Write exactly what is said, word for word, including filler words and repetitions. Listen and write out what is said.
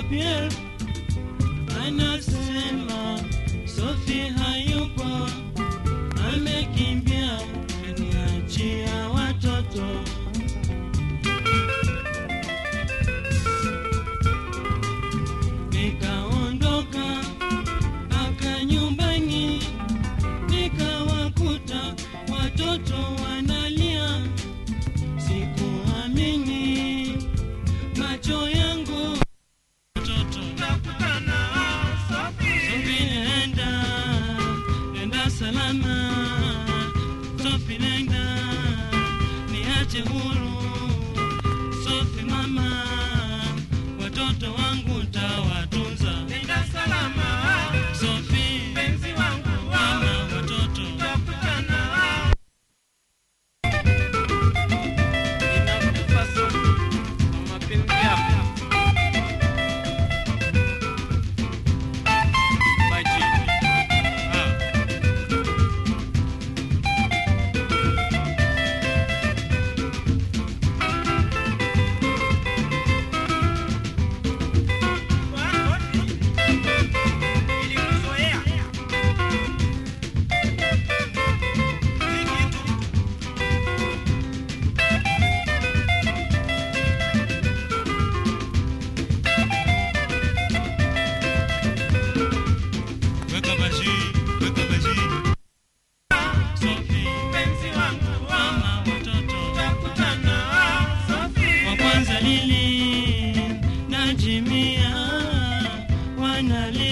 Pierre anasema Sophie hayupo, amekimbia kaniachia watoto. Nikaondoka aka nyumbani, nikawakuta watoto wanalia. Sikuamini macho yangu. Watoto nakutana Sophie, Sophie nenda, nenda salama. Sophie nenda, niache huru. Sophie mama, watoto wangu tawatunza. Nenda salama Sophie, penzi wangu mama, watoto nakutana. Najimia wanali